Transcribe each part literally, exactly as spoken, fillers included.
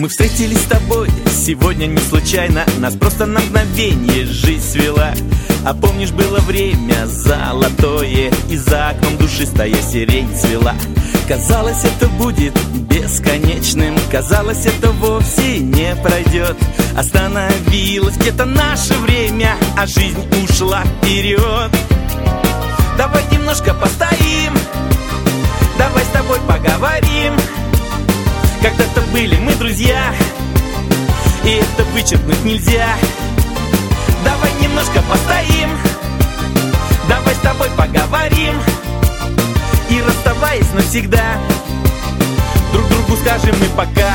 встретились с тобой сегодня не случайно, нас просто на мгновение жизнь свела. А помнишь, было время золотое, и за окном душистая сирень цвела. Казалось, это будет бесконечным, казалось, это вовсе не пройдет. Остановилось где-то наше время, а жизнь ушла вперед. Давай немножко постоим, давай с тобой поговорим. Когда-то были мы друзья, и это вычеркнуть нельзя. Давай немножко постоим, давай с тобой поговорим. И расставаясь навсегда, друг другу скажем мы пока.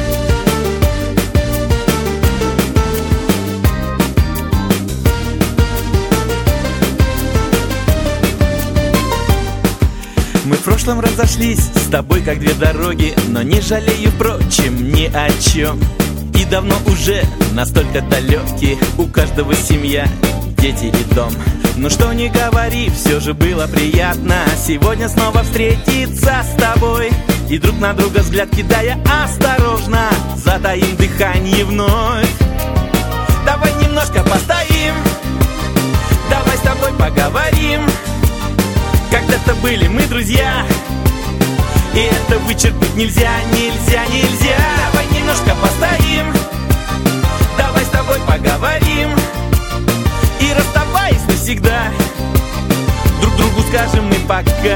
Мы в прошлом разошлись с тобой как две дороги, но не жалею, впрочем, ни о чем. И давно уже настолько далеки, у каждого семья, дети и дом. Ну что ни говори, все же было приятно сегодня снова встретиться с тобой. И друг на друга взгляд кидая осторожно, затаим дыхание вновь. Давай немножко постоим, давай с тобой поговорим. Когда-то были мы друзья, и это вычеркнуть нельзя, нельзя, нельзя. Давай немножко постоим, давай с тобой поговорим. И расставаясь навсегда, друг другу скажем мы пока.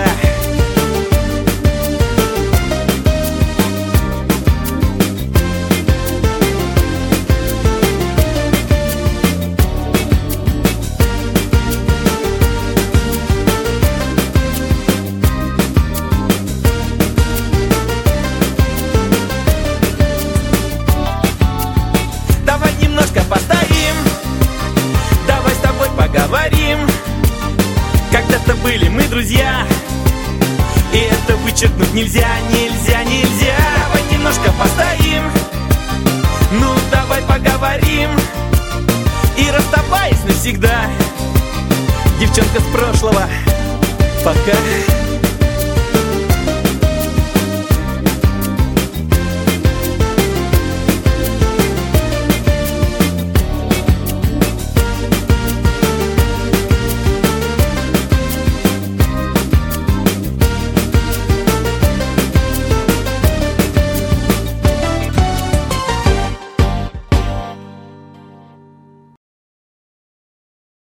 Постоим, давай с тобой поговорим. Когда-то были мы друзья, и это вычеркнуть нельзя, нельзя, нельзя. Давай немножко постоим, ну давай поговорим. И расставаясь навсегда, девчонка с прошлого, пока.